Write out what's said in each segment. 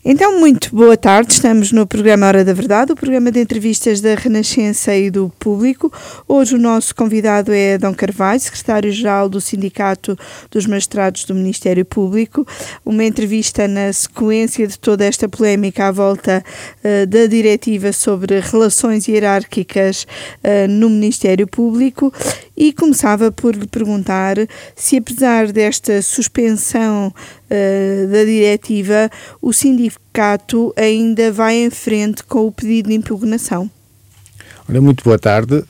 Então, muito boa tarde, estamos no programa Hora da Verdade, o programa de entrevistas da Renascença e do Público. Hoje o nosso convidado é Adão Carvalho, secretário-geral do Sindicato dos Magistrados do Ministério Público. Uma entrevista na sequência de toda esta polémica à volta da diretiva sobre relações hierárquicas no Ministério Público, e começava por lhe perguntar se, apesar desta suspensão da diretiva, o sindicato ainda vai em frente com o pedido de impugnação. Ora, muito boa tarde.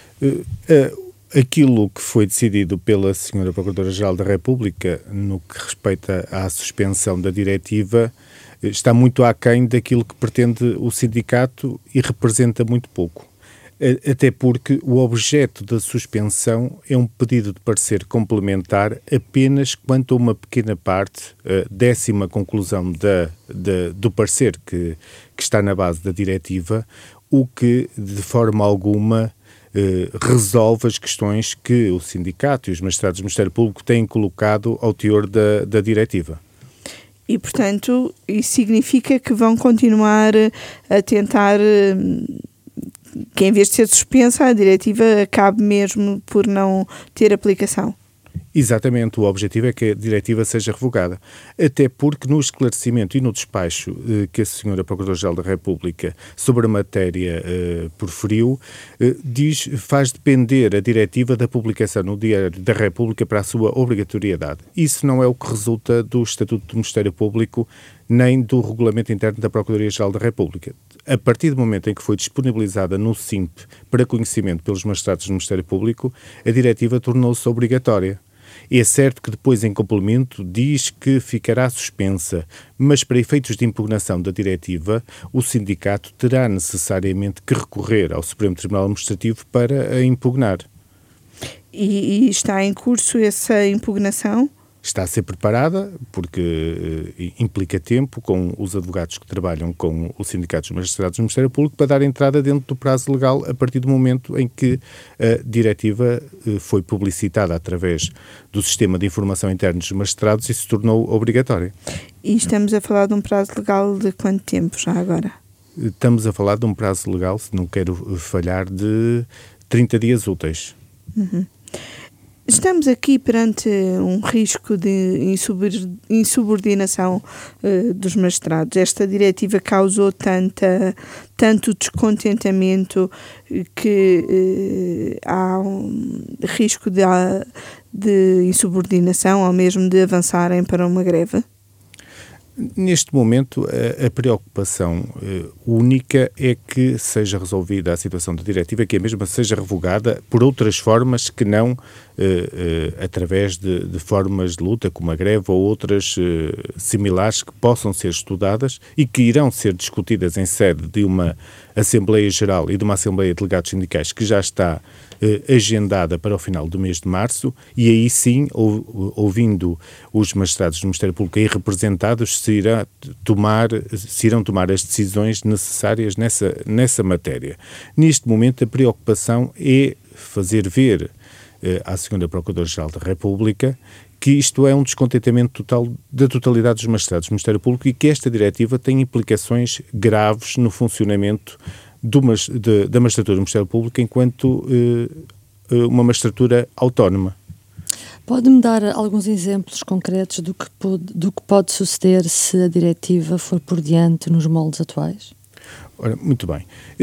Aquilo que foi decidido pela Sra. Procuradora-Geral da República no que respeita à suspensão da diretiva está muito aquém daquilo que pretende o sindicato e representa muito pouco. Até porque o objeto da suspensão é um pedido de parecer complementar apenas quanto a uma pequena parte, a 10ª conclusão do parecer que está na base da diretiva, o que de forma alguma resolve as questões que o sindicato e os magistrados do Ministério Público têm colocado ao teor da diretiva. E, portanto, isso significa que vão continuar a tentar que, em vez de ser suspensa, a diretiva acabe mesmo por não ter aplicação. Exatamente, o objetivo é que a diretiva seja revogada, até porque no esclarecimento e no despacho que a Sra. Procuradora-Geral da República sobre a matéria proferiu, faz depender a diretiva da publicação no Diário da República para a sua obrigatoriedade. Isso não é o que resulta do Estatuto do Ministério Público nem do Regulamento Interno da Procuradoria-Geral da República. A partir do momento em que foi disponibilizada no SIMP para conhecimento pelos magistrados do Ministério Público, a diretiva tornou-se obrigatória. É certo que depois, em complemento, diz que ficará suspensa, mas para efeitos de impugnação da diretiva, o sindicato terá necessariamente que recorrer ao Supremo Tribunal Administrativo para a impugnar. E está em curso essa impugnação? Está a ser preparada, porque implica tempo, com os advogados que trabalham com o Sindicato dos Magistrados do Ministério Público, para dar entrada dentro do prazo legal a partir do momento em que a diretiva foi publicitada através do Sistema de Informação Interna dos Magistrados e se tornou obrigatória. E estamos a falar de um prazo legal de quanto tempo já agora? Estamos a falar de um prazo legal, se não quero falhar, de 30 dias úteis. Uhum. Estamos aqui perante um risco de insubordinação dos magistrados. Esta diretiva causou tanto descontentamento que há um risco de insubordinação ou mesmo de avançarem para uma greve? Neste momento, a preocupação única é que seja resolvida a situação da diretiva, que a mesma seja revogada por outras formas que não através de formas de luta, como a greve ou outras similares que possam ser estudadas e que irão ser discutidas em sede de uma Assembleia Geral e de uma Assembleia de Delegados Sindicais que já está agendada para o final do mês de março, e aí sim, ouvindo os magistrados do Ministério Público aí representados, se irão tomar as decisões necessárias nessa matéria. Neste momento, a preocupação é fazer ver à Sra. Procuradora-Geral da República que isto é um descontentamento total da totalidade dos magistrados do Ministério Público e que esta diretiva tem implicações graves no funcionamento da magistratura do Ministério Público enquanto uma magistratura autónoma. Pode-me dar alguns exemplos concretos do que pode suceder se a diretiva for por diante nos moldes atuais? Ora, muito bem.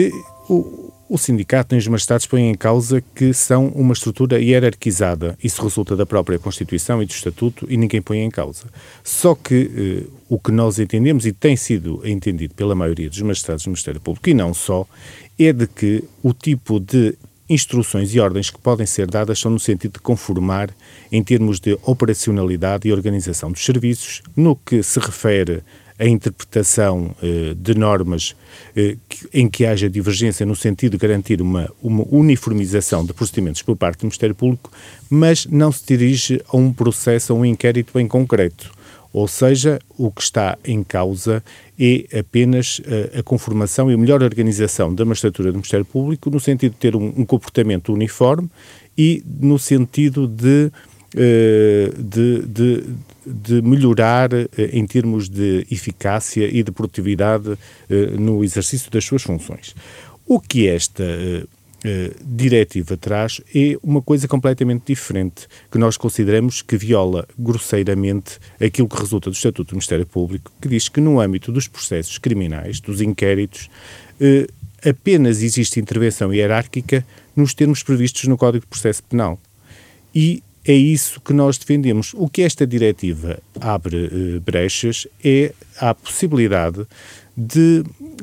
O sindicato e os magistrados põem em causa que são uma estrutura hierarquizada. Isso resulta da própria Constituição e do Estatuto e ninguém põe em causa. Só que o que nós entendemos, e tem sido entendido pela maioria dos magistrados do Ministério Público, e não só, é de que o tipo de instruções e ordens que podem ser dadas são no sentido de conformar em termos de operacionalidade e organização dos serviços, no que se refere a interpretação de normas em que haja divergência no sentido de garantir uma uniformização de procedimentos por parte do Ministério Público, mas não se dirige a um processo, a um inquérito em concreto. Ou seja, o que está em causa é apenas a conformação e a melhor organização da magistratura do Ministério Público no sentido de ter um comportamento uniforme e no sentido de de melhorar em termos de eficácia e de produtividade no exercício das suas funções. O que esta diretiva traz é uma coisa completamente diferente, que nós consideramos que viola grosseiramente aquilo que resulta do Estatuto do Ministério Público, que diz que no âmbito dos processos criminais, dos inquéritos, apenas existe intervenção hierárquica nos termos previstos no Código de Processo Penal. E é isso que nós defendemos. O que esta diretiva abre brechas é a possibilidade de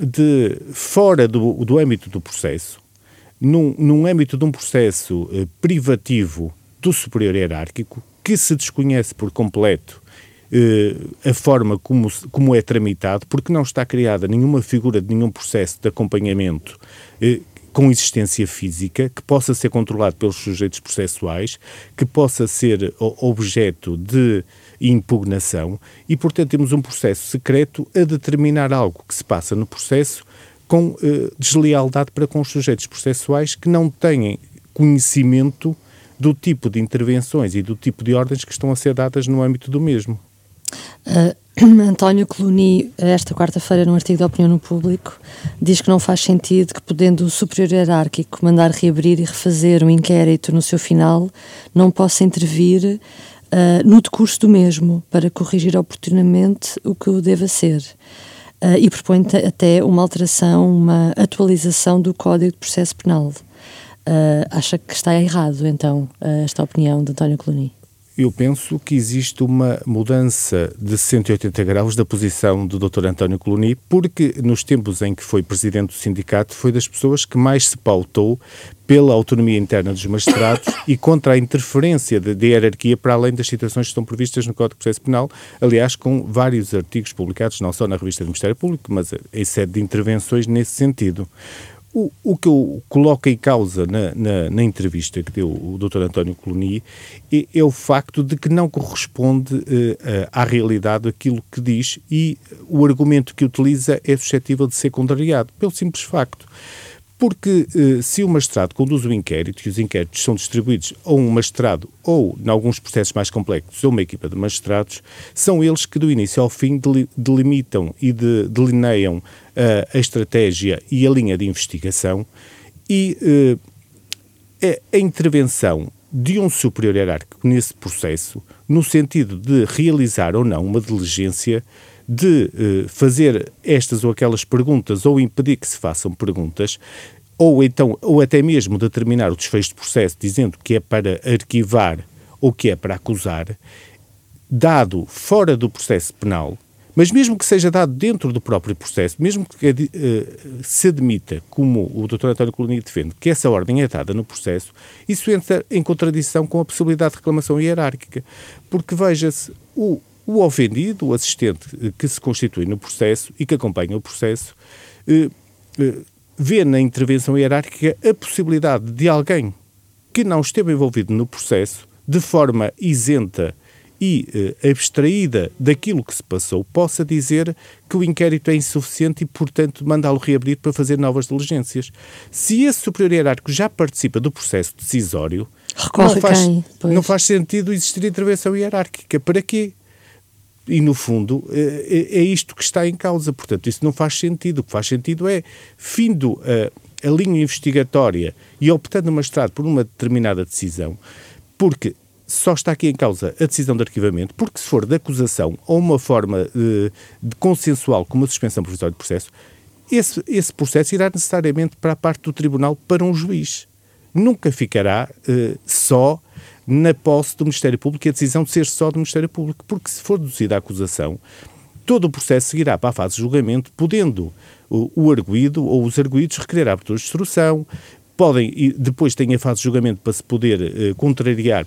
fora do âmbito do processo, num âmbito de um processo privativo do superior hierárquico, que se desconhece por completo a forma como é tramitado, porque não está criada nenhuma figura de nenhum processo de acompanhamento com existência física, que possa ser controlado pelos sujeitos processuais, que possa ser objeto de impugnação e, portanto, temos um processo secreto a determinar algo que se passa no processo com deslealdade para com os sujeitos processuais que não têm conhecimento do tipo de intervenções e do tipo de ordens que estão a ser dadas no âmbito do mesmo. António Coluni, esta quarta-feira, num artigo de opinião no Público, diz que não faz sentido que, podendo o superior hierárquico mandar reabrir e refazer um inquérito no seu final, não possa intervir no decurso do mesmo para corrigir oportunamente o que o deva ser. E propõe até uma alteração, uma atualização do Código de Processo Penal. Acha que está errado, então, esta opinião de António Coluni? Eu penso que existe uma mudança de 180 graus da posição do Dr. António Coluni, porque nos tempos em que foi presidente do sindicato foi das pessoas que mais se pautou pela autonomia interna dos magistrados e contra a interferência de hierarquia para além das situações que estão previstas no Código de Processo Penal, aliás, com vários artigos publicados, não só na revista do Ministério Público, mas em sede de intervenções nesse sentido. O que eu coloco em causa na entrevista que deu o Dr. António Coluni é o facto de que não corresponde à realidade aquilo que diz e o argumento que utiliza é suscetível de ser contrariado, pelo simples facto. Porque se o magistrado conduz o inquérito e os inquéritos são distribuídos a um magistrado ou, em alguns processos mais complexos, a uma equipa de magistrados, são eles que do início ao fim delimitam e delineiam a estratégia e a linha de investigação e a intervenção de um superior hierárquico nesse processo, no sentido de realizar ou não uma diligência, de fazer estas ou aquelas perguntas ou impedir que se façam perguntas, ou até mesmo determinar o desfecho do processo dizendo que é para arquivar ou que é para acusar, dado fora do processo penal, mas mesmo que seja dado dentro do próprio processo, mesmo que se admita, como o Dr. António Coluni defende, que essa ordem é dada no processo, isso entra em contradição com a possibilidade de reclamação hierárquica, porque veja-se, o ofendido, o assistente que se constitui no processo e que acompanha o processo, vê na intervenção hierárquica a possibilidade de alguém que não esteve envolvido no processo, de forma isenta e abstraída daquilo que se passou, possa dizer que o inquérito é insuficiente e, portanto, mandá-lo reabrir para fazer novas diligências. Se esse superior hierárquico já participa do processo decisório, não faz sentido existir intervenção hierárquica. Para quê? E, no fundo, é isto que está em causa. Portanto, isso não faz sentido. O que faz sentido é, findo a linha investigatória e optando o magistrado por uma determinada decisão, porque só está aqui em causa a decisão de arquivamento, porque se for de acusação ou uma forma de consensual como a suspensão provisória de processo, esse processo irá necessariamente para a parte do tribunal, para um juiz. Nunca ficará só na posse do Ministério Público e a decisão de ser só do Ministério Público, porque se for deduzida a acusação, todo o processo seguirá para a fase de julgamento, podendo o arguido ou os arguidos requerer a abertura de instrução, podem, depois tem a fase de julgamento para se poder contrariar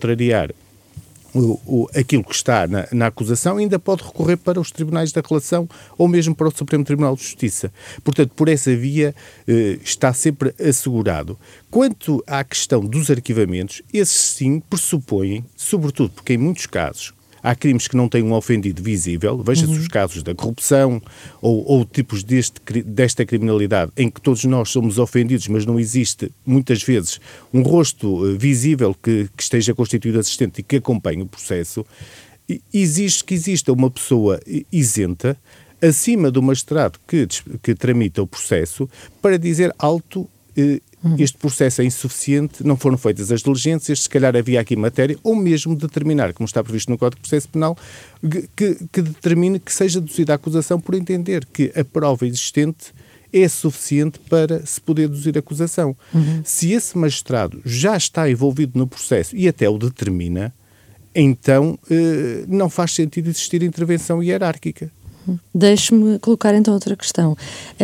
aquilo que está na acusação, ainda pode recorrer para os tribunais da relação ou mesmo para o Supremo Tribunal de Justiça. Portanto, por essa via está sempre assegurado. Quanto à questão dos arquivamentos, esses sim pressupõem, sobretudo porque em muitos casos Há crimes que não têm um ofendido visível, veja-se os casos da corrupção ou tipos desta criminalidade em que todos nós somos ofendidos, mas não existe, muitas vezes, um rosto visível que esteja constituído assistente e que acompanhe o processo. Exige que exista uma pessoa isenta acima do magistrado que tramita o processo para dizer alto, este processo é insuficiente, não foram feitas as diligências, se calhar havia aqui matéria, ou mesmo determinar, como está previsto no Código de Processo Penal, que determine que seja deduzida a acusação por entender que a prova existente é suficiente para se poder deduzir a acusação. Se esse magistrado já está envolvido no processo e até o determina, então não faz sentido existir intervenção hierárquica. Deixe-me colocar então outra questão.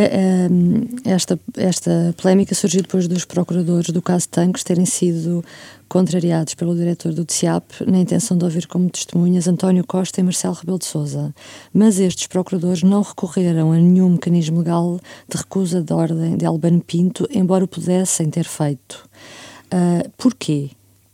Esta polémica surgiu depois dos procuradores do caso Tancos terem sido contrariados pelo diretor do TSIAP na intenção de ouvir como testemunhas António Costa e Marcelo Rebelo de Sousa. Mas estes procuradores não recorreram a nenhum mecanismo legal de recusa de ordem de Albano Pinto, embora o pudessem ter feito. Porquê?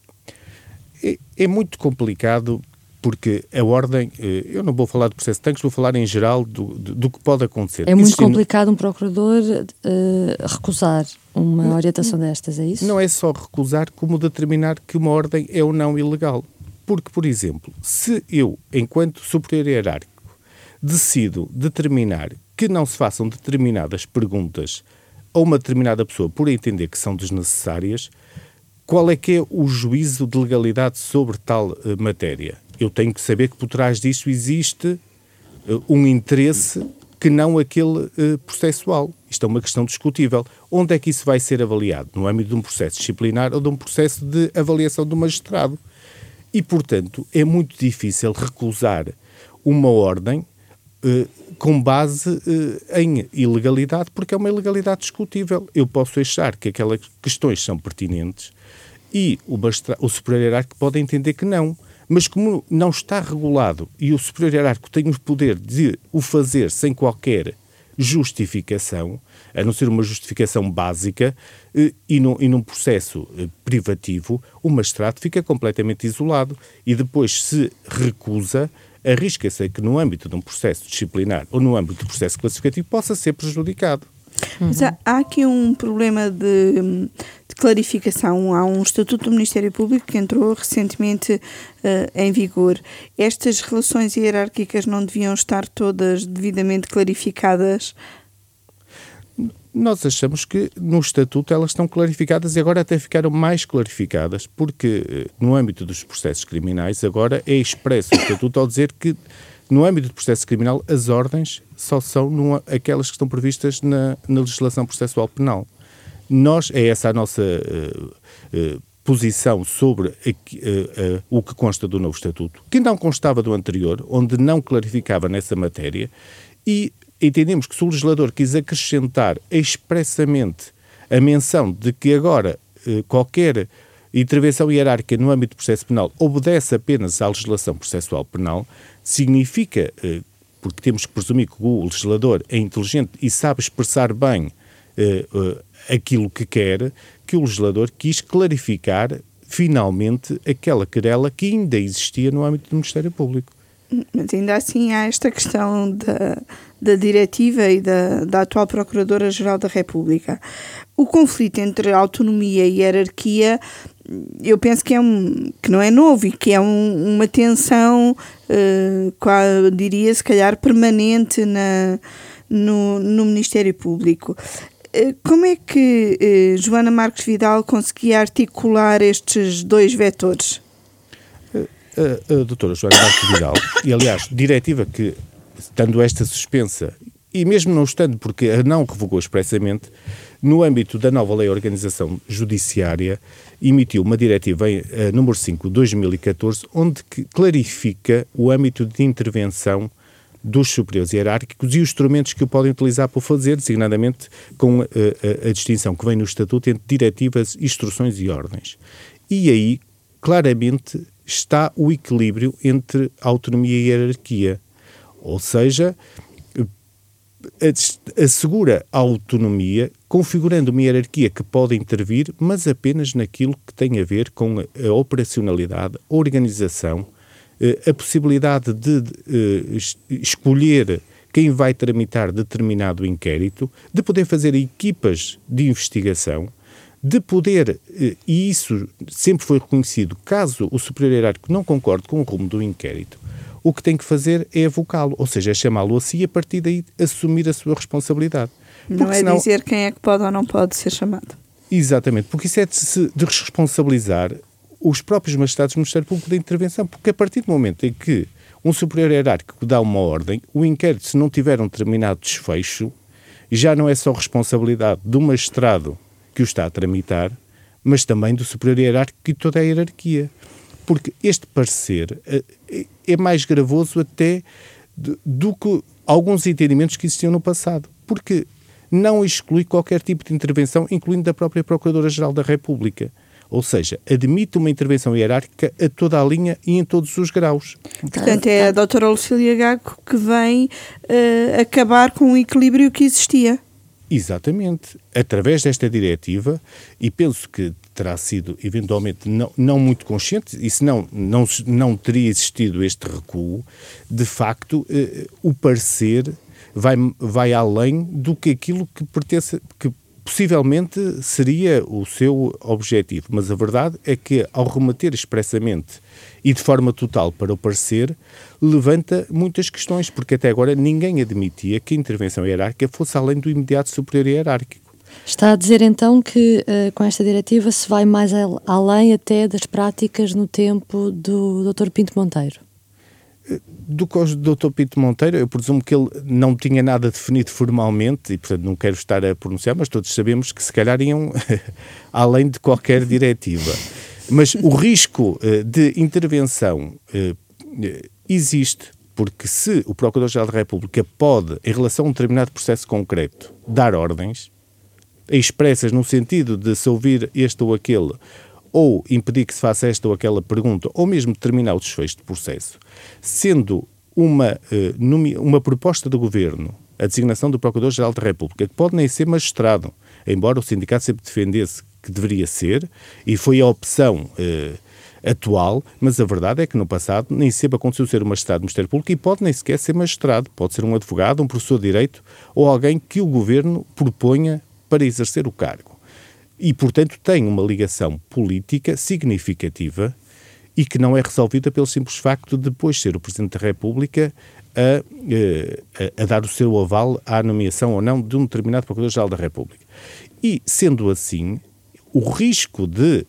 É muito complicado, porque a ordem, eu não vou falar do processo de Tancos, vou falar em geral do que pode acontecer. É muito complicado um procurador recusar uma orientação destas, é isso? Não é só recusar, como determinar que uma ordem é ou não ilegal. Porque, por exemplo, se eu, enquanto superior hierárquico, decido determinar que não se façam determinadas perguntas a uma determinada pessoa por entender que são desnecessárias, qual é que é o juízo de legalidade sobre tal matéria? Eu tenho que saber que por trás disso existe um interesse que não aquele processual. Isto é uma questão discutível. Onde é que isso vai ser avaliado? No âmbito de um processo disciplinar ou de um processo de avaliação do magistrado? E, portanto, é muito difícil recusar uma ordem com base em ilegalidade, porque é uma ilegalidade discutível. Eu posso achar que aquelas questões são pertinentes e o superior hierárquico pode entender que não. Mas como não está regulado e o superior hierárquico tem o poder de o fazer sem qualquer justificação, a não ser uma justificação básica, e num processo privativo, o magistrado fica completamente isolado e depois se recusa, arrisca-se a que no âmbito de um processo disciplinar ou no âmbito do processo classificativo possa ser prejudicado. Mas há aqui um problema de clarificação. Há um Estatuto do Ministério Público que entrou recentemente em vigor. Estas relações hierárquicas não deviam estar todas devidamente clarificadas? Nós achamos que no Estatuto elas estão clarificadas e agora até ficaram mais clarificadas, porque no âmbito dos processos criminais agora é expresso o Estatuto ao dizer que no âmbito do processo criminal, as ordens só são aquelas que estão previstas na legislação processual penal. É essa a nossa posição sobre o que consta do novo Estatuto, que não constava do anterior, onde não clarificava nessa matéria, e entendemos que se o legislador quis acrescentar expressamente a menção de que agora qualquer intervenção hierárquica no âmbito do processo penal obedece apenas à legislação processual penal, significa, porque temos que presumir que o legislador é inteligente e sabe expressar bem aquilo que quer, que o legislador quis clarificar finalmente aquela querela que ainda existia no âmbito do Ministério Público. Mas ainda assim há esta questão da diretiva e da atual Procuradora-Geral da República. O conflito entre autonomia e hierarquia, eu penso que não é novo e que é uma tensão, diria se calhar, permanente no Ministério Público. Como é que Joana Marques Vidal conseguia articular estes dois vetores? A doutora Joana Marques Vidal, e aliás, diretiva que, estando esta suspensa, e mesmo não estando, porque a não revogou expressamente, no âmbito da nova Lei de Organização Judiciária, emitiu uma diretiva número 5 de 2014, onde clarifica o âmbito de intervenção dos superiores hierárquicos e os instrumentos que o podem utilizar para o fazer, designadamente com a distinção que vem no Estatuto entre diretivas, instruções e ordens. E aí, claramente, está o equilíbrio entre autonomia e hierarquia. Ou seja, assegura a autonomia, configurando uma hierarquia que pode intervir, mas apenas naquilo que tem a ver com a operacionalidade, a organização a possibilidade de escolher quem vai tramitar determinado inquérito, de poder fazer equipas de investigação, de poder, e isso sempre foi reconhecido, caso o superior hierárquico não concorde com o rumo do inquérito, o que tem que fazer é evocá-lo, ou seja, é chamá-lo a si e a partir daí assumir a sua responsabilidade. Não é senão, dizer quem é que pode ou não pode ser chamado. Exatamente, porque isso é de responsabilizar os próprios magistrados do Ministério Público da intervenção, porque a partir do momento em que um superior hierárquico dá uma ordem, o inquérito, se não tiver um determinado desfecho, já não é só responsabilidade do magistrado que o está a tramitar, mas também do superior hierárquico e toda a hierarquia. Porque este parecer é mais gravoso até do que alguns entendimentos que existiam no passado, porque não exclui qualquer tipo de intervenção, incluindo da própria Procuradora-Geral da República. Ou seja, admite uma intervenção hierárquica a toda a linha e em todos os graus. Portanto, é a doutora Lucília Gago que vem acabar com o equilíbrio que existia. Exatamente. Através desta diretiva, e penso que terá sido, eventualmente, não muito consciente, e senão não teria existido este recuo, de facto, o parecer vai além do que aquilo que pertence, que possivelmente seria o seu objetivo, mas a verdade é que, ao remeter expressamente e de forma total para o parecer, levanta muitas questões, porque até agora ninguém admitia que a intervenção hierárquica fosse além do imediato superior hierárquico. Está a dizer então que com esta diretiva se vai mais além até das práticas no tempo do Dr. Pinto Monteiro? Do caso do Dr. Pinto Monteiro, eu presumo que ele não tinha nada definido formalmente e, portanto, não quero estar a pronunciar, mas todos sabemos que se calhar iam além de qualquer diretiva. Mas o risco de intervenção existe, porque se o Procurador-Geral da República pode, em relação a um determinado processo concreto, dar ordens expressas no sentido de se ouvir este ou aquele, ou impedir que se faça esta ou aquela pergunta, ou mesmo determinar o desfecho do processo, sendo uma proposta do Governo, a designação do Procurador-Geral da República, que pode nem ser magistrado, embora o sindicato sempre defendesse que deveria ser, e foi a opção atual, mas a verdade é que no passado nem sempre aconteceu ser um magistrado do Ministério Público e pode nem sequer ser magistrado, pode ser um advogado, um professor de Direito ou alguém que o Governo proponha para exercer o cargo. E, portanto, tem uma ligação política significativa e que não é resolvida pelo simples facto de depois ser o Presidente da República a dar o seu aval à nomeação ou não de um determinado Procurador-Geral da República. E, sendo assim, o risco de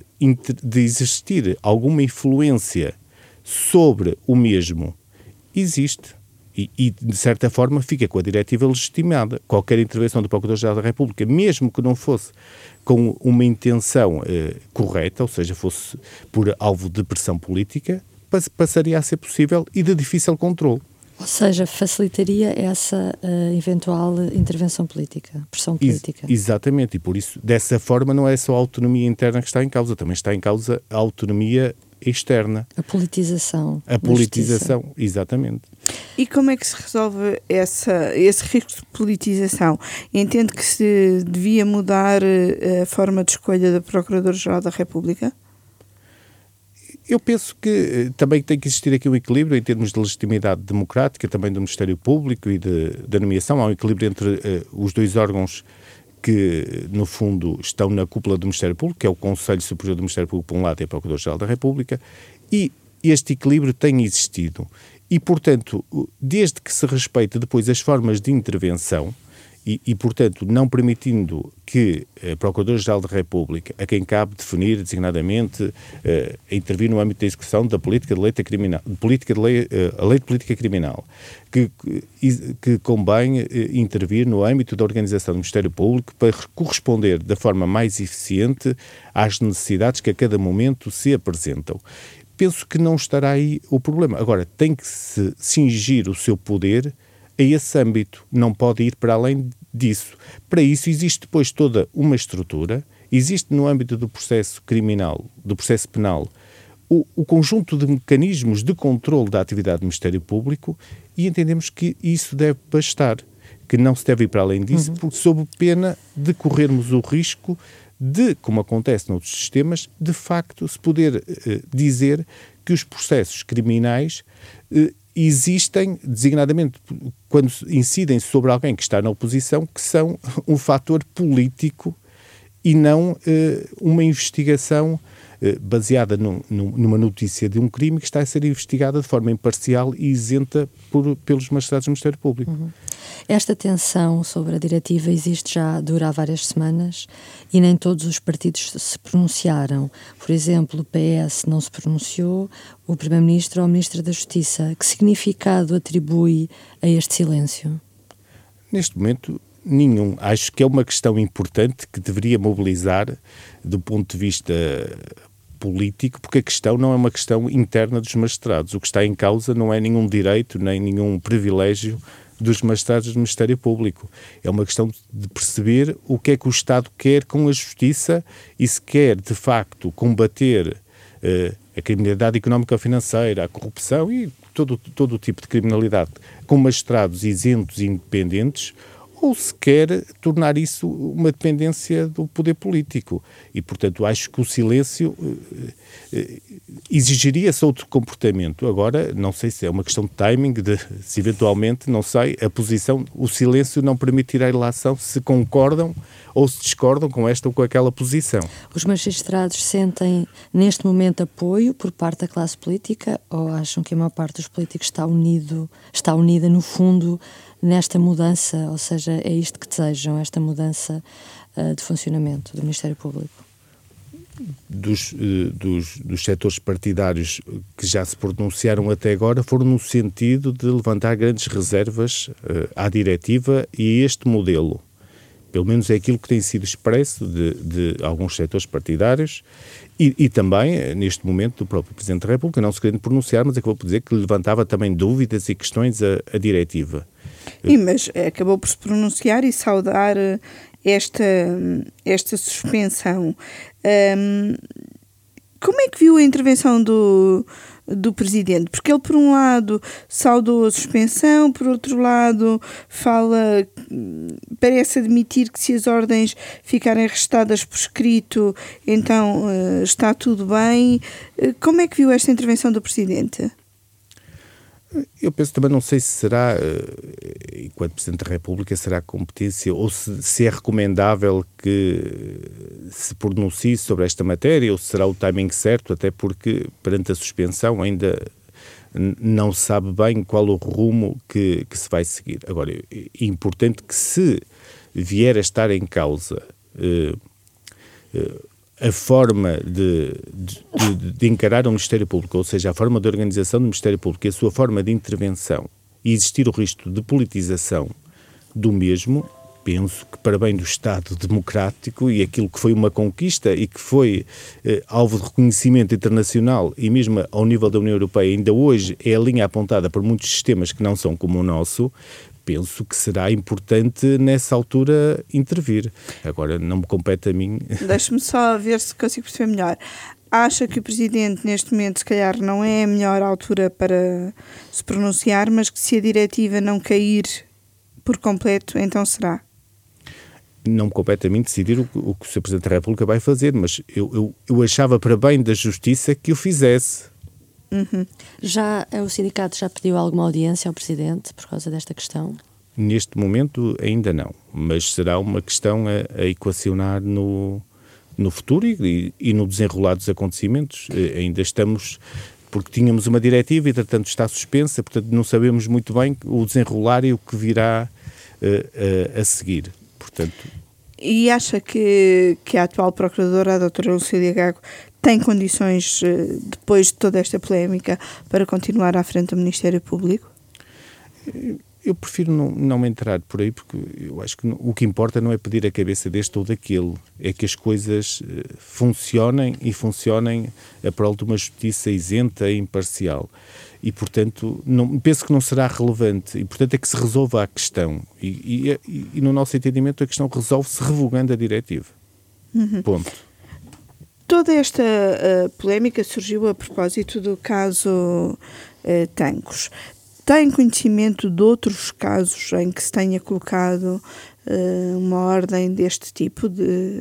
existir alguma influência sobre o mesmo existe. E, de certa forma, fica com a diretiva legitimada. Qualquer intervenção do Procurador-Geral da República, mesmo que não fosse com uma intenção correta, ou seja, fosse por alvo de pressão política, passaria a ser possível e de difícil controle. Ou seja, facilitaria essa eventual intervenção política, pressão política. Exatamente, e por isso, dessa forma, não é só a autonomia interna que está em causa, também está em causa a autonomia externa. A politização. A politização, exatamente. E como é que se resolve esse risco de politização? Entende que se devia mudar a forma de escolha do Procurador-Geral da República? Eu penso que também tem que existir aqui um equilíbrio em termos de legitimidade democrática, também do Ministério Público e da nomeação. Há um equilíbrio entre os dois órgãos que, no fundo, estão na cúpula do Ministério Público, que é o Conselho Superior do Ministério Público, por um lado, e a Procuradora-Geral da República, e este equilíbrio tem existido. E, portanto, desde que se respeite depois as formas de intervenção e portanto, não permitindo que a Procuradora-Geral da República, a quem cabe definir designadamente, intervir no âmbito da execução da política de lei criminal, a lei de política criminal, que convém intervir no âmbito da organização do Ministério Público para corresponder da forma mais eficiente às necessidades que a cada momento se apresentam. Penso que não estará aí o problema. Agora, tem que se cingir o seu poder a esse âmbito, não pode ir para além disso. Para isso existe depois toda uma estrutura, existe no âmbito do processo criminal, do processo penal, o conjunto de mecanismos de controle da atividade do Ministério Público e entendemos que isso deve bastar, que não se deve ir para além disso, porque sob pena de corrermos o risco de, como acontece noutros sistemas, de facto se poder dizer que os processos criminais existem, designadamente, quando incidem sobre alguém que está na oposição, que são um fator político e não uma investigação baseada numa notícia de um crime que está a ser investigada de forma imparcial e isenta pelos magistrados do Ministério Público. Uhum. Esta tensão sobre a diretiva existe já, dura há várias semanas e nem todos os partidos se pronunciaram. Por exemplo, o PS não se pronunciou, o Primeiro-Ministro ou o Ministro da Justiça. Que significado atribui a este silêncio? Neste momento, nenhum. Acho que é uma questão importante que deveria mobilizar do ponto de vista político, porque a questão não é uma questão interna dos magistrados. O que está em causa não é nenhum direito nem nenhum privilégio dos magistrados do Ministério Público. É uma questão de perceber o que é que o Estado quer com a justiça e se quer, de facto, combater a criminalidade económica ou financeira, a corrupção e todo o tipo de criminalidade com magistrados isentos e independentes, ou se quer tornar isso uma dependência do poder político. E, portanto, acho que o silêncio exigiria-se outro comportamento. Agora, não sei se é uma questão de timing, se eventualmente, não sei, o silêncio não permitirá a ilação se concordam ou se discordam com esta ou com aquela posição. Os magistrados sentem, neste momento, apoio por parte da classe política ou acham que a maior parte dos políticos está unida, no fundo, nesta mudança, ou seja, é isto que desejam, esta mudança de funcionamento do Ministério Público? Dos setores partidários que já se pronunciaram até agora foram no sentido de levantar grandes reservas à diretiva e a este modelo. Pelo menos é aquilo que tem sido expresso de alguns setores partidários e também, neste momento, do próprio Presidente da República, não se querendo pronunciar, mas acabou por dizer que levantava também dúvidas e questões à diretiva. Mas acabou por se pronunciar e saudar esta suspensão. Como é que viu a intervenção do Presidente? Porque ele, por um lado, saudou a suspensão, por outro lado, parece admitir que se as ordens ficarem registadas por escrito, então está tudo bem. Como é que viu esta intervenção do Presidente? Eu penso também, não sei se será, enquanto Presidente da República, será competência ou se é recomendável que se pronuncie sobre esta matéria ou se será o timing certo, até porque perante a suspensão ainda não se sabe bem qual o rumo que se vai seguir. Agora, é importante que se vier a estar em causa a forma de encarar o Ministério Público, ou seja, a forma de organização do Ministério Público e a sua forma de intervenção, e existir o risco de politização do mesmo, penso que para bem do Estado democrático e aquilo que foi uma conquista e que foi alvo de reconhecimento internacional e mesmo ao nível da União Europeia, ainda hoje é a linha apontada por muitos sistemas que não são como o nosso, penso que será importante nessa altura intervir. Agora, não me compete a mim. Deixe-me só ver se consigo perceber melhor. Acha que o Presidente, neste momento, se calhar não é a melhor altura para se pronunciar, mas que se a diretiva não cair por completo, então será? Não me compete a mim decidir o que o Sr. Presidente da República vai fazer, mas eu achava para bem da Justiça que o fizesse. Uhum. O sindicato já pediu alguma audiência ao Presidente por causa desta questão? Neste momento ainda não, mas será uma questão a equacionar no futuro e no desenrolar dos acontecimentos. Ainda estamos, porque tínhamos uma diretiva e, portanto, está suspensa, portanto, não sabemos muito bem o desenrolar e o que virá a seguir. Portanto... E acha que a atual Procuradora, a doutora Lucília Gago, tem condições, depois de toda esta polémica, para continuar à frente do Ministério Público? Eu prefiro não entrar por aí, porque eu acho que o que importa não é pedir a cabeça deste ou daquele, é que as coisas funcionem a prol de uma justiça isenta e imparcial. E, portanto, penso que não será relevante. E, portanto, é que se resolva a questão. E no nosso entendimento, a questão resolve-se revogando a diretiva. Uhum. Ponto. Toda esta polémica surgiu a propósito do caso Tancos. Tem conhecimento de outros casos em que se tenha colocado uma ordem deste tipo de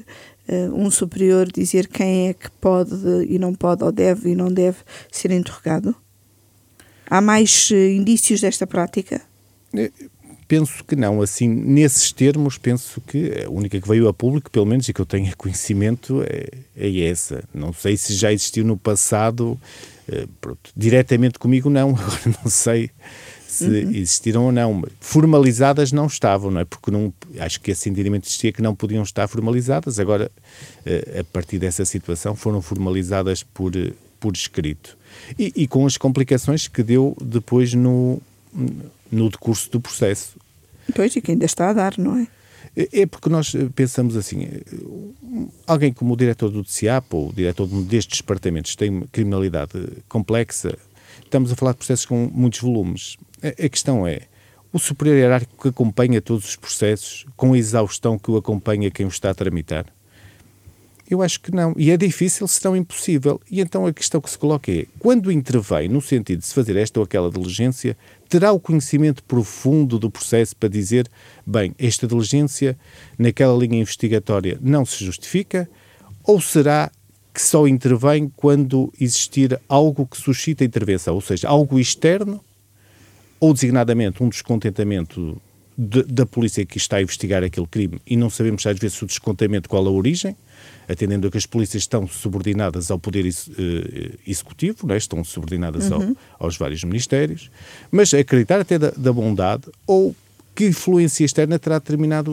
um superior dizer quem é que pode e não pode, ou deve e não deve ser interrogado? Há mais indícios desta prática? Penso que não. Assim, nesses termos, penso que a única que veio a público, pelo menos, e que eu tenho conhecimento, é essa. Não sei se já existiu no passado, diretamente comigo não, agora não sei se existiram ou não. Formalizadas não estavam, não é? Porque não, acho que esse entendimento existia que não podiam estar formalizadas. Agora, a partir dessa situação, foram formalizadas por escrito. E com as complicações que deu depois no decurso do processo. Pois, e que ainda está a dar, não é? É porque nós pensamos assim, alguém como o diretor do DCAP ou o diretor de um destes departamentos tem criminalidade complexa, estamos a falar de processos com muitos volumes. A questão é, o superior hierárquico que acompanha todos os processos, com a exaustão que o acompanha quem o está a tramitar? Eu acho que não. E é difícil, se não impossível. E então a questão que se coloca é, quando intervém no sentido de se fazer esta ou aquela diligência, terá o conhecimento profundo do processo para dizer, bem, esta diligência naquela linha investigatória não se justifica, ou será que só intervém quando existir algo que suscita a intervenção, ou seja, algo externo, ou designadamente um descontentamento da polícia que está a investigar aquele crime, e não sabemos às vezes o descontentamento qual a origem, atendendo a que as polícias estão subordinadas ao poder executivo, não é? Estão subordinadas aos vários ministérios, mas acreditar até da bondade, ou que influência externa terá determinado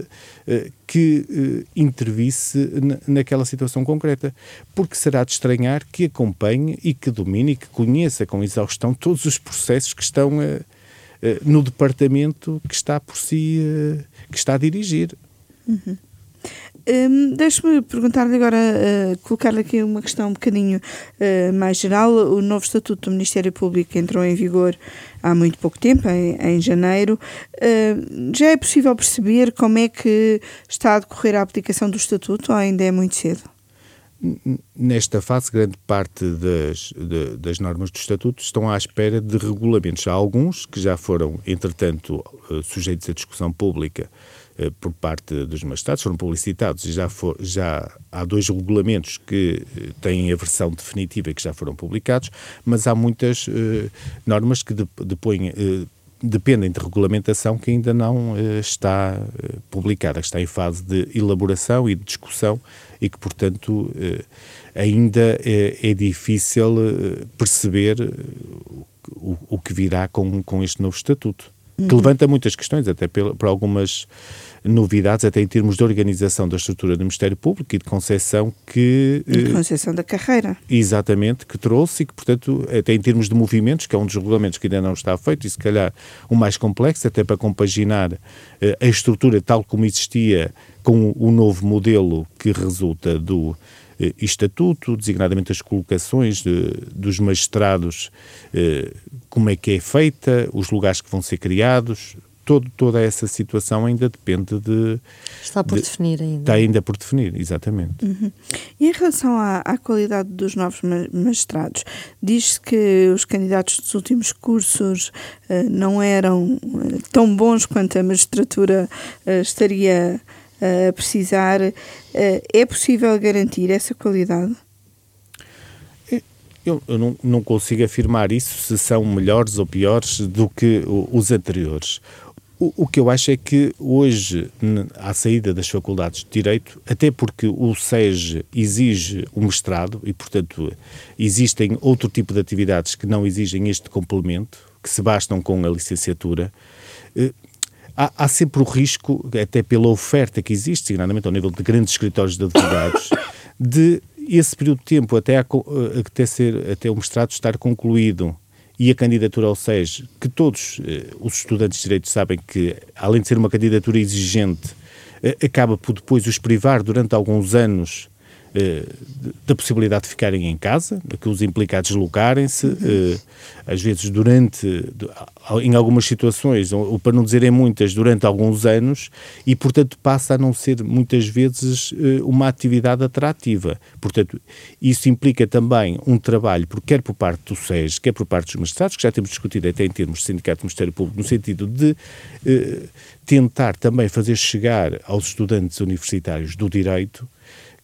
que intervisse naquela situação concreta, porque será de estranhar que acompanhe e que domine e que conheça com exaustão todos os processos que estão no departamento que está por si, que está a dirigir. Deixe-me perguntar-lhe agora, colocar-lhe aqui uma questão um bocadinho mais geral. O novo Estatuto do Ministério Público entrou em vigor há muito pouco tempo, em janeiro. Já é possível perceber como é que está a decorrer a aplicação do Estatuto, ou ainda é muito cedo? Nesta fase, grande parte das normas do Estatuto estão à espera de regulamentos. Há alguns que já foram, entretanto, sujeitos à discussão pública por parte dos magistrados, foram publicitados, e já há 2 regulamentos que têm a versão definitiva e que já foram publicados, mas há muitas normas que dependem de regulamentação que ainda não está publicada, que está em fase de elaboração e de discussão e que, portanto, ainda é difícil perceber o que virá com este novo Estatuto. Que levanta muitas questões, até por algumas novidades, até em termos de organização da estrutura do Ministério Público e de concepção que... E de concepção da carreira. Exatamente, que trouxe e que, portanto, até em termos de movimentos, que é um dos regulamentos que ainda não está feito e se calhar o mais complexo, até para compaginar a estrutura tal como existia com o novo modelo que resulta do Estatuto, designadamente as colocações dos magistrados, como é que é feita, os lugares que vão ser criados, toda essa situação ainda depende de... Está por definir ainda. Está ainda por definir, exatamente. E em relação à qualidade dos novos magistrados, diz-se que os candidatos dos últimos cursos não eram tão bons quanto a magistratura estaria a precisar. É possível garantir essa qualidade? Eu não consigo afirmar isso, se são melhores ou piores do que os anteriores. O que eu acho é que hoje, à saída das faculdades de Direito, até porque o SEG exige o mestrado e, portanto, existem outro tipo de atividades que não exigem este complemento, que se bastam com a licenciatura, há sempre o risco, até pela oferta que existe, seguramente ao nível de grandes escritórios de advogados, de esse período de tempo até o mestrado estar concluído e a candidatura ao SEG, que todos os estudantes de Direito sabem que, além de ser uma candidatura exigente, acaba por depois os privar durante alguns anos da possibilidade de ficarem em casa, que os implica a deslocarem-se, às vezes em algumas situações, ou para não dizer em muitas, durante alguns anos, e portanto passa a não ser muitas vezes uma atividade atrativa. Portanto, isso implica também um trabalho, quer por parte do SES, quer por parte dos magistrados, que já temos discutido até em termos de Sindicato do Ministério Público, no sentido de tentar também fazer chegar aos estudantes universitários do direito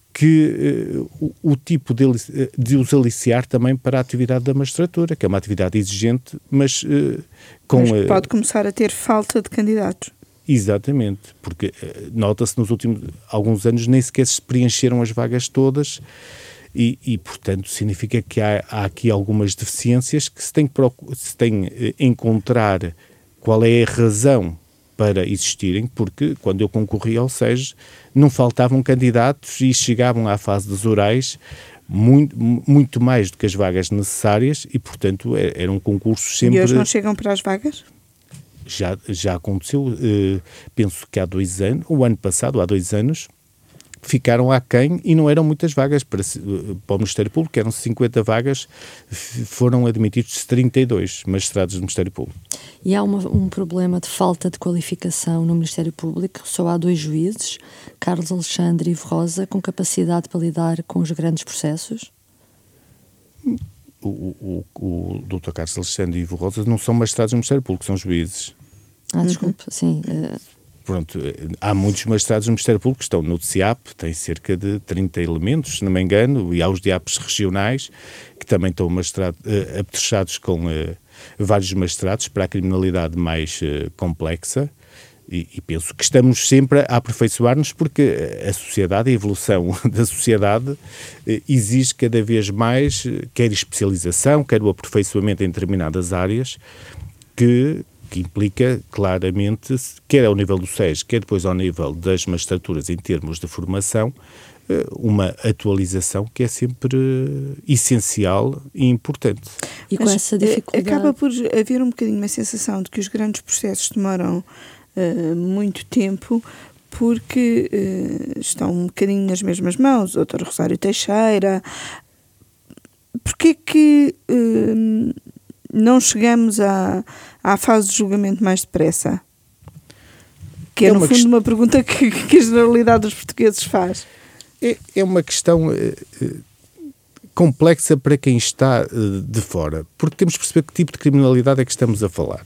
que o tipo de os aliciar também para a atividade da magistratura, que é uma atividade exigente, mas mas pode começar a ter falta de candidatos. Exatamente, porque nota-se nos últimos alguns anos nem sequer se preencheram as vagas todas e portanto, significa que há aqui algumas deficiências que se tem que encontrar qual é a razão para existirem, porque quando eu concorri ao SES não faltavam candidatos e chegavam à fase dos orais muito mais do que as vagas necessárias e, portanto, era um concurso sempre... E hoje não chegam para as vagas? Já aconteceu, penso que há 2 anos, o ano passado, há 2 anos, ficaram aquém e não eram muitas vagas para o Ministério Público, eram 50 vagas, foram admitidos 32 magistrados do Ministério Público. E há um problema de falta de qualificação no Ministério Público. Só há 2 juízes, Carlos Alexandre e Ivo Rosa, com capacidade para lidar com os grandes processos? O Dr. Carlos Alexandre e Ivo Rosa não são magistrados do Ministério Público, são juízes. Desculpe, sim. Pronto, há muitos magistrados do Ministério Público que estão no DCIAP, tem cerca de 30 elementos, se não me engano, e há os DIAPs regionais, que também estão apetrechados com vários magistrados para a criminalidade mais complexa, e penso que estamos sempre a aperfeiçoar-nos porque a sociedade, a evolução da sociedade exige cada vez mais, quer especialização, quer o aperfeiçoamento em determinadas áreas, que implica claramente, quer ao nível do SES, quer depois ao nível das magistraturas em termos de formação, uma atualização que é sempre essencial e importante. E com essa dificuldade... Acaba por haver um bocadinho uma sensação de que os grandes processos demoram muito tempo porque estão um bocadinho nas mesmas mãos. O Dr. Rosário Teixeira. Porquê que não chegamos à fase de julgamento mais depressa? Que é no fundo uma pergunta que a generalidade dos portugueses faz. É uma questão complexa para quem está de fora, porque temos de perceber que tipo de criminalidade é que estamos a falar.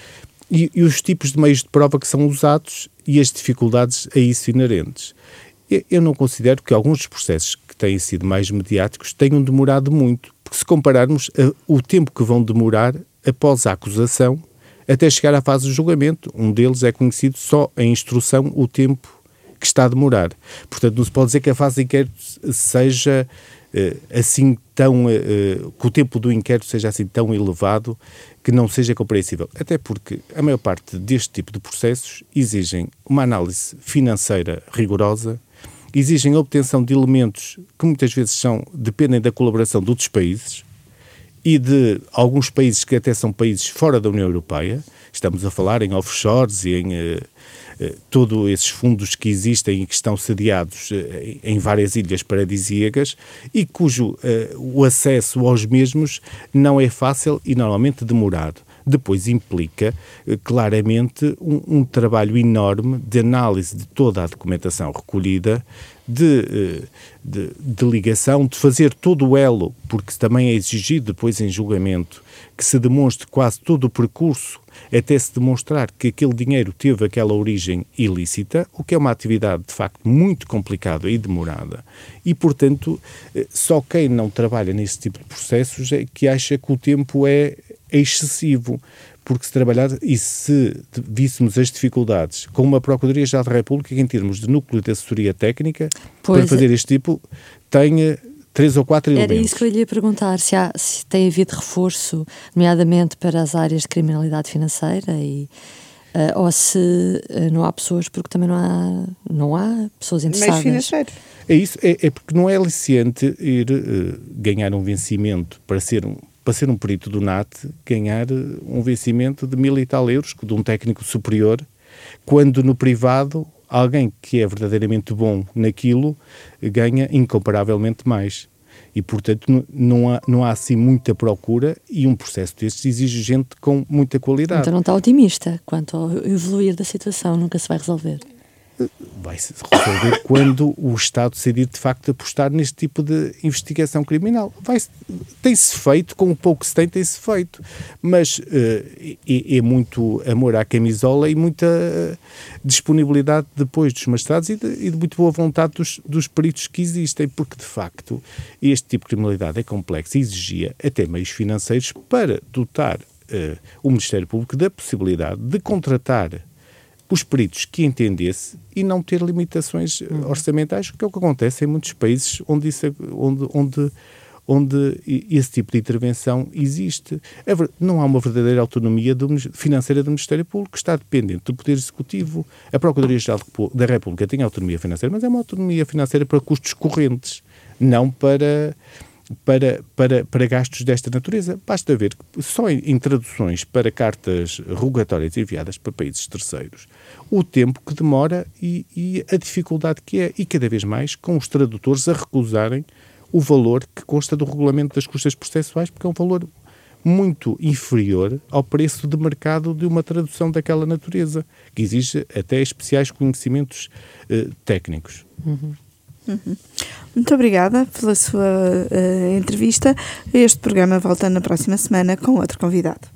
E os tipos de meios de prova que são usados e as dificuldades a isso inerentes. Eu não considero que alguns dos processos que têm sido mais mediáticos tenham demorado muito, porque se compararmos o tempo que vão demorar após a acusação até chegar à fase de julgamento, um deles é conhecido só em instrução o tempo que está a demorar. Portanto, não se pode dizer que a fase de inquérito seja assim tão... que o tempo do inquérito seja assim tão elevado que não seja compreensível. Até porque a maior parte deste tipo de processos exigem uma análise financeira rigorosa, exigem a obtenção de elementos que muitas vezes dependem da colaboração de outros países e de alguns países que até são países fora da União Europeia. Estamos a falar em offshores e em todos esses fundos que existem e que estão sediados em várias ilhas paradisíacas e cujo o acesso aos mesmos não é fácil e normalmente demorado. Depois implica claramente um trabalho enorme de análise de toda a documentação recolhida, de ligação, de fazer todo o elo, porque também é exigido depois em julgamento que se demonstre quase todo o percurso até se demonstrar que aquele dinheiro teve aquela origem ilícita, o que é uma atividade de facto muito complicada e demorada. E, portanto, só quem não trabalha nesse tipo de processos é que acha que o tempo é excessivo, porque se trabalhar e se víssemos as dificuldades com uma Procuradoria-Geral da República que em termos de núcleo de assessoria técnica para fazer este tipo tenha 3 ou 4 elementos. Era isso que eu lhe ia perguntar, se tem havido reforço, nomeadamente para as áreas de criminalidade financeira ou se não há pessoas, porque também não há pessoas interessadas. Mais financeiros. É isso, é porque não é aliciante ir ganhar um vencimento para ser um perito do NAT, ganhar um vencimento de 1.000 e tal euros de um técnico superior, quando no privado alguém que é verdadeiramente bom naquilo ganha incomparavelmente mais. E, portanto, não há assim muita procura e um processo destes exige gente com muita qualidade. Então não está otimista quanto ao evoluir da situação, nunca se vai resolver? vai se resolver quando o Estado decidir de facto apostar neste tipo de investigação criminal. Tem-se feito, com o pouco que se tem-se feito, mas é muito amor à camisola e muita disponibilidade depois dos magistrados e de muito boa vontade dos peritos que existem, porque de facto este tipo de criminalidade é complexo e exigia até meios financeiros para dotar o Ministério Público da possibilidade de contratar os peritos que entendesse e não ter limitações orçamentais, que é o que acontece em muitos países onde esse tipo de intervenção existe. Não há uma verdadeira autonomia financeira do Ministério Público, que está dependente do Poder Executivo. A Procuradoria-Geral da República tem autonomia financeira, mas é uma autonomia financeira para custos correntes, não para gastos desta natureza. Basta ver que só em traduções para cartas rogatórias enviadas para países terceiros, o tempo que demora e a dificuldade que é, e cada vez mais com os tradutores a recusarem o valor que consta do regulamento das custas processuais, porque é um valor muito inferior ao preço de mercado de uma tradução daquela natureza, que exige até especiais conhecimentos técnicos. Muito obrigada pela sua entrevista. Este programa volta na próxima semana com outro convidado.